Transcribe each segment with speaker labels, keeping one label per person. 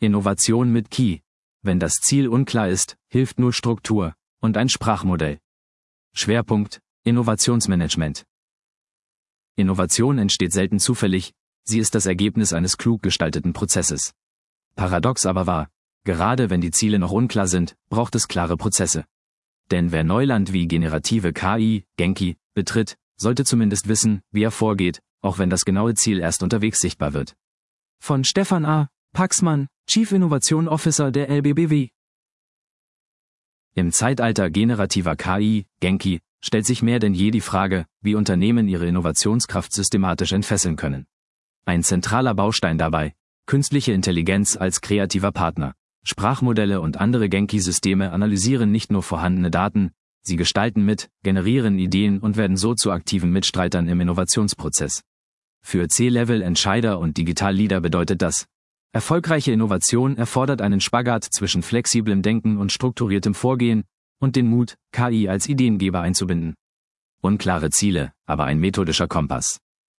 Speaker 1: Innovation mit Key. Wenn das Ziel unklar ist, hilft nur Struktur und ein Sprachmodell. Schwerpunkt: Innovationsmanagement. Innovation entsteht selten zufällig, sie ist das Ergebnis eines klug gestalteten Prozesses. Paradox aber wahr: Gerade wenn die Ziele noch unklar sind, braucht es klare Prozesse. Denn wer Neuland wie generative KI, Genki, betritt, sollte zumindest wissen, wie er vorgeht, auch wenn das genaue Ziel erst unterwegs sichtbar wird. Von Stefan A. Paxman, Chief Innovation Officer der LBBW. Im Zeitalter generativer KI, Genki, stellt sich mehr denn je die Frage, wie Unternehmen ihre Innovationskraft systematisch entfesseln können. Ein zentraler Baustein dabei: künstliche Intelligenz als kreativer Partner. Sprachmodelle und andere Genki-Systeme analysieren nicht nur vorhandene Daten, sie gestalten mit, generieren Ideen und werden so zu aktiven Mitstreitern im Innovationsprozess. Für C-Level-Entscheider und Digital-Leader bedeutet das: erfolgreiche Innovation erfordert einen Spagat zwischen flexiblem Denken und strukturiertem Vorgehen und den Mut, KI als Ideengeber einzubinden. Unklare Ziele, aber ein methodischer Kompass.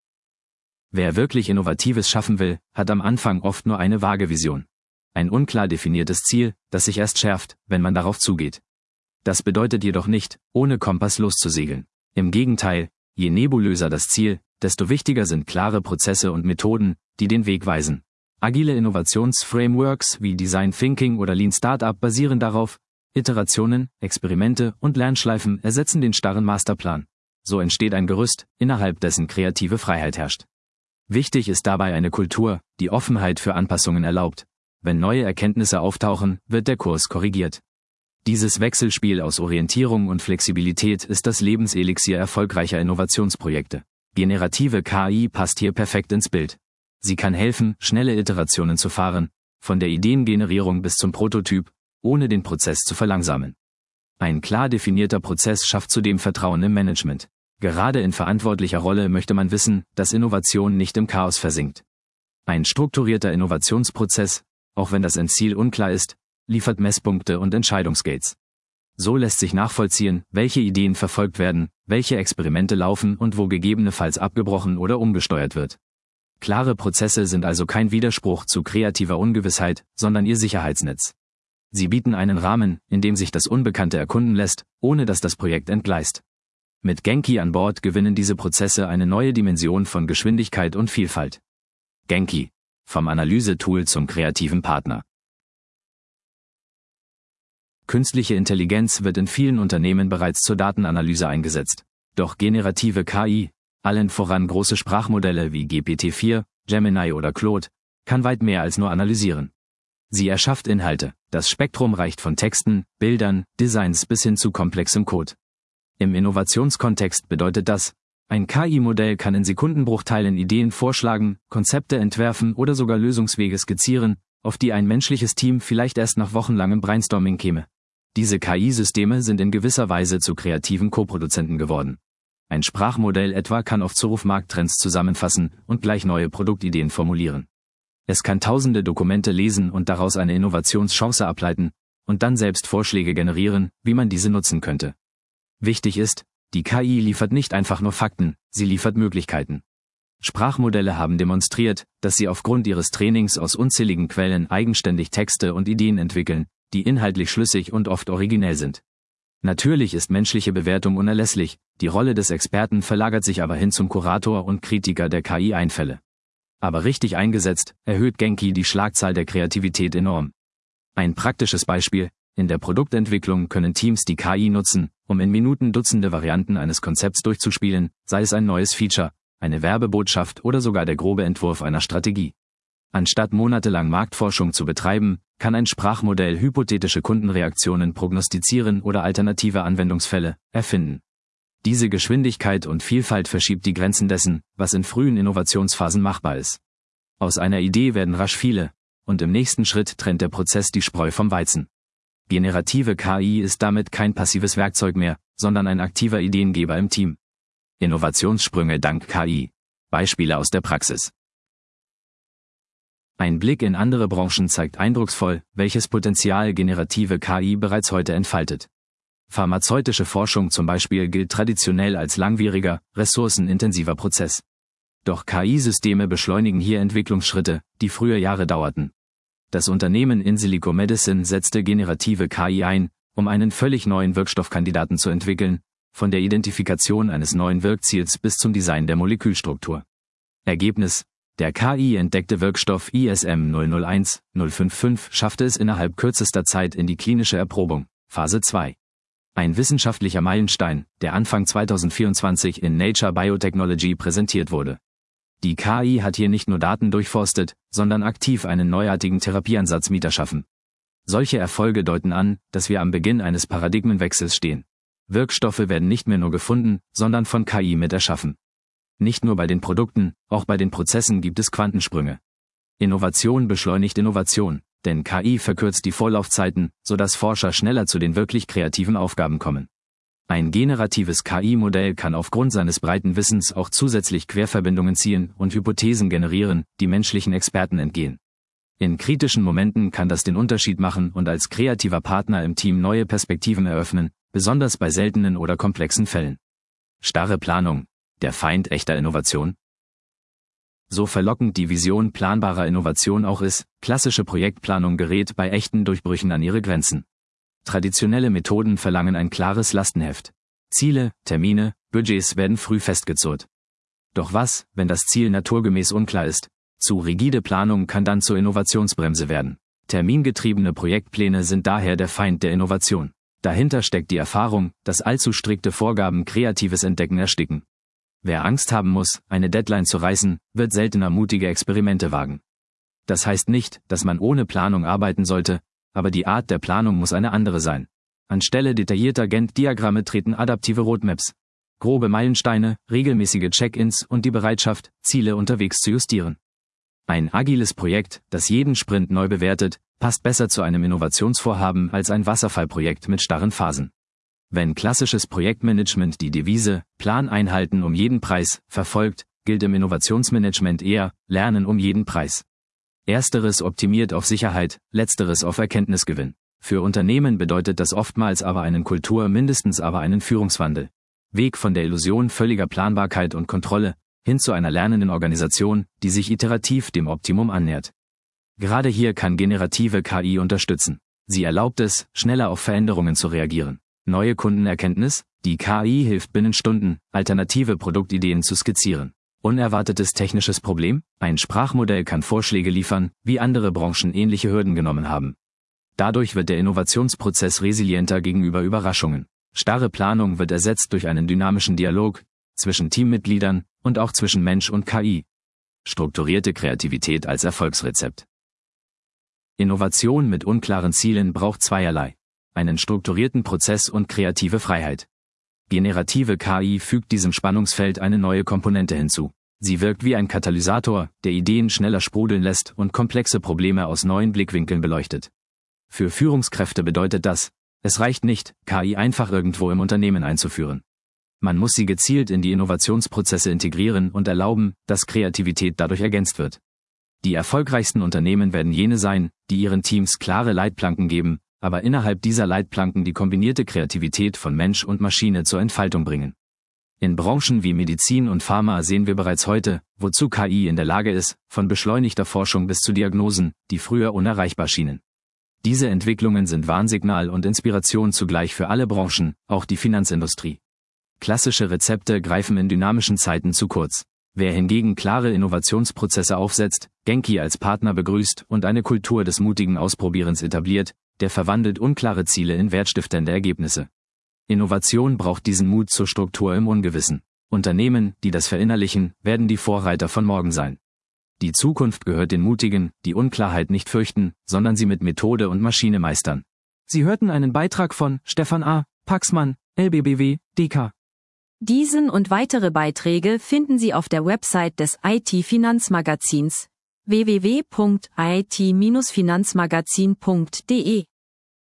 Speaker 1: Wer wirklich Innovatives schaffen will, hat am Anfang oft nur eine vage Vision. Ein unklar definiertes Ziel, das sich erst schärft, wenn man darauf zugeht. Das bedeutet jedoch nicht, ohne Kompass loszusegeln. Im Gegenteil, je nebulöser das Ziel, desto wichtiger sind klare Prozesse und Methoden, die den Weg weisen. Agile Innovationsframeworks wie Design Thinking oder Lean Startup basieren darauf: Iterationen, Experimente und Lernschleifen ersetzen den starren Masterplan. So entsteht ein Gerüst, innerhalb dessen kreative Freiheit herrscht. Wichtig ist dabei eine Kultur, die Offenheit für Anpassungen erlaubt. Wenn neue Erkenntnisse auftauchen, wird der Kurs korrigiert. Dieses Wechselspiel aus Orientierung und Flexibilität ist das Lebenselixier erfolgreicher Innovationsprojekte. Generative KI passt hier perfekt ins Bild. Sie kann helfen, schnelle Iterationen zu fahren, von der Ideengenerierung bis zum Prototyp, ohne den Prozess zu verlangsamen. Ein klar definierter Prozess schafft zudem Vertrauen im Management. Gerade in verantwortlicher Rolle möchte man wissen, dass Innovation nicht im Chaos versinkt. Ein strukturierter Innovationsprozess, auch wenn das Endziel unklar ist, liefert Messpunkte und Entscheidungsgates. So lässt sich nachvollziehen, welche Ideen verfolgt werden, welche Experimente laufen und wo gegebenenfalls abgebrochen oder umgesteuert wird. Klare Prozesse sind also kein Widerspruch zu kreativer Ungewissheit, sondern ihr Sicherheitsnetz. Sie bieten einen Rahmen, in dem sich das Unbekannte erkunden lässt, ohne dass das Projekt entgleist. Mit Genki an Bord gewinnen diese Prozesse eine neue Dimension von Geschwindigkeit und Vielfalt. Genki: vom Analysetool zum kreativen Partner. Künstliche Intelligenz wird in vielen Unternehmen bereits zur Datenanalyse eingesetzt. Doch generative KI, allen voran große Sprachmodelle wie GPT-4, Gemini oder Claude, kann weit mehr als nur analysieren. Sie erschafft Inhalte. Das Spektrum reicht von Texten, Bildern, Designs bis hin zu komplexem Code. Im Innovationskontext bedeutet das: ein KI-Modell kann in Sekundenbruchteilen Ideen vorschlagen, Konzepte entwerfen oder sogar Lösungswege skizzieren, auf die ein menschliches Team vielleicht erst nach wochenlangem Brainstorming käme. Diese KI-Systeme sind in gewisser Weise zu kreativen Co-Produzenten geworden. Ein Sprachmodell etwa kann auf Zuruf Markttrends zusammenfassen und gleich neue Produktideen formulieren. Es kann tausende Dokumente lesen und daraus eine Innovationschance ableiten und dann selbst Vorschläge generieren, wie man diese nutzen könnte. Wichtig ist: die KI liefert nicht einfach nur Fakten, sie liefert Möglichkeiten. Sprachmodelle haben demonstriert, dass sie aufgrund ihres Trainings aus unzähligen Quellen eigenständig Texte und Ideen entwickeln, die inhaltlich schlüssig und oft originell sind. Natürlich ist menschliche Bewertung unerlässlich, die Rolle des Experten verlagert sich aber hin zum Kurator und Kritiker der KI-Einfälle. Aber richtig eingesetzt, erhöht Genki die Schlagzahl der Kreativität enorm. Ein praktisches Beispiel: in der Produktentwicklung können Teams die KI nutzen, um in Minuten Dutzende Varianten eines Konzepts durchzuspielen, sei es ein neues Feature, eine Werbebotschaft oder sogar der grobe Entwurf einer Strategie. Anstatt monatelang Marktforschung zu betreiben, kann ein Sprachmodell hypothetische Kundenreaktionen prognostizieren oder alternative Anwendungsfälle erfinden. Diese Geschwindigkeit und Vielfalt verschiebt die Grenzen dessen, was in frühen Innovationsphasen machbar ist. Aus einer Idee werden rasch viele, und im nächsten Schritt trennt der Prozess die Spreu vom Weizen. Generative KI ist damit kein passives Werkzeug mehr, sondern ein aktiver Ideengeber im Team. Innovationssprünge dank KI. Beispiele aus der Praxis. Ein Blick in andere Branchen zeigt eindrucksvoll, welches Potenzial generative KI bereits heute entfaltet. Pharmazeutische Forschung zum Beispiel gilt traditionell als langwieriger, ressourcenintensiver Prozess. Doch KI-Systeme beschleunigen hier Entwicklungsschritte, die früher Jahre dauerten. Das Unternehmen Insilico Medicine setzte generative KI ein, um einen völlig neuen Wirkstoffkandidaten zu entwickeln, von der Identifikation eines neuen Wirkziels bis zum Design der Molekülstruktur. Ergebnis: Der KI-entdeckte Wirkstoff ISM 001055 schaffte es innerhalb kürzester Zeit in die klinische Erprobung, Phase 2. Ein wissenschaftlicher Meilenstein, der Anfang 2024 in Nature Biotechnology präsentiert wurde. Die KI hat hier nicht nur Daten durchforstet, sondern aktiv einen neuartigen Therapieansatz mit erschaffen. Solche Erfolge deuten an, dass wir am Beginn eines Paradigmenwechsels stehen. Wirkstoffe werden nicht mehr nur gefunden, sondern von KI mit erschaffen. Nicht nur bei den Produkten, auch bei den Prozessen gibt es Quantensprünge. Innovation beschleunigt Innovation, denn KI verkürzt die Vorlaufzeiten, sodass Forscher schneller zu den wirklich kreativen Aufgaben kommen. Ein generatives KI-Modell kann aufgrund seines breiten Wissens auch zusätzlich Querverbindungen ziehen und Hypothesen generieren, die menschlichen Experten entgehen. In kritischen Momenten kann das den Unterschied machen und als kreativer Partner im Team neue Perspektiven eröffnen, besonders bei seltenen oder komplexen Fällen. Starre Planung, der Feind echter Innovation? So verlockend die Vision planbarer Innovation auch ist, klassische Projektplanung gerät bei echten Durchbrüchen an ihre Grenzen. Traditionelle Methoden verlangen ein klares Lastenheft. Ziele, Termine, Budgets werden früh festgezurrt. Doch was, wenn das Ziel naturgemäß unklar ist? Zu rigide Planung kann dann zur Innovationsbremse werden. Termingetriebene Projektpläne sind daher der Feind der Innovation. Dahinter steckt die Erfahrung, dass allzu strikte Vorgaben kreatives Entdecken ersticken. Wer Angst haben muss, eine Deadline zu reißen, wird seltener mutige Experimente wagen. Das heißt nicht, dass man ohne Planung arbeiten sollte, aber die Art der Planung muss eine andere sein. Anstelle detaillierter Gantt-Diagramme treten adaptive Roadmaps. Grobe Meilensteine, regelmäßige Check-ins und die Bereitschaft, Ziele unterwegs zu justieren. Ein agiles Projekt, das jeden Sprint neu bewertet, passt besser zu einem Innovationsvorhaben als ein Wasserfallprojekt mit starren Phasen. Wenn klassisches Projektmanagement die Devise Plan einhalten um jeden Preis verfolgt, gilt im Innovationsmanagement eher Lernen um jeden Preis. Ersteres optimiert auf Sicherheit, letzteres auf Erkenntnisgewinn. Für Unternehmen bedeutet das oftmals aber einen mindestens aber einen Führungswandel. Weg von der Illusion völliger Planbarkeit und Kontrolle, hin zu einer lernenden Organisation, die sich iterativ dem Optimum annähert. Gerade hier kann generative KI unterstützen. Sie erlaubt es, schneller auf Veränderungen zu reagieren. Neue Kundenerkenntnis: Die KI hilft binnen Stunden, alternative Produktideen zu skizzieren. Unerwartetes technisches Problem: Ein Sprachmodell kann Vorschläge liefern, wie andere Branchen ähnliche Hürden genommen haben. Dadurch wird der Innovationsprozess resilienter gegenüber Überraschungen. Starre Planung wird ersetzt durch einen dynamischen Dialog zwischen Teammitgliedern und auch zwischen Mensch und KI. Strukturierte Kreativität als Erfolgsrezept. Innovation mit unklaren Zielen braucht zweierlei: einen strukturierten Prozess und kreative Freiheit. Generative KI fügt diesem Spannungsfeld eine neue Komponente hinzu. Sie wirkt wie ein Katalysator, der Ideen schneller sprudeln lässt und komplexe Probleme aus neuen Blickwinkeln beleuchtet. Für Führungskräfte bedeutet das: Es reicht nicht, KI einfach irgendwo im Unternehmen einzuführen. Man muss sie gezielt in die Innovationsprozesse integrieren und erlauben, dass Kreativität dadurch ergänzt wird. Die erfolgreichsten Unternehmen werden jene sein, die ihren Teams klare Leitplanken geben, aber innerhalb dieser Leitplanken die kombinierte Kreativität von Mensch und Maschine zur Entfaltung bringen. In Branchen wie Medizin und Pharma sehen wir bereits heute, wozu KI in der Lage ist, von beschleunigter Forschung bis zu Diagnosen, die früher unerreichbar schienen. Diese Entwicklungen sind Warnsignal und Inspiration zugleich für alle Branchen, auch die Finanzindustrie. Klassische Rezepte greifen in dynamischen Zeiten zu kurz. Wer hingegen klare Innovationsprozesse aufsetzt, Genki als Partner begrüßt und eine Kultur des mutigen Ausprobierens etabliert, der verwandelt unklare Ziele in wertstiftende Ergebnisse. Innovation braucht diesen Mut zur Struktur im Ungewissen. Unternehmen, die das verinnerlichen, werden die Vorreiter von morgen sein. Die Zukunft gehört den Mutigen, die Unklarheit nicht fürchten, sondern sie mit Methode und Maschine meistern. Sie hörten einen Beitrag von Stefan A. Paxmann, LBBW, DK.
Speaker 2: Diesen und weitere Beiträge finden Sie auf der Website des IT-Finanzmagazins www.it-finanzmagazin.de.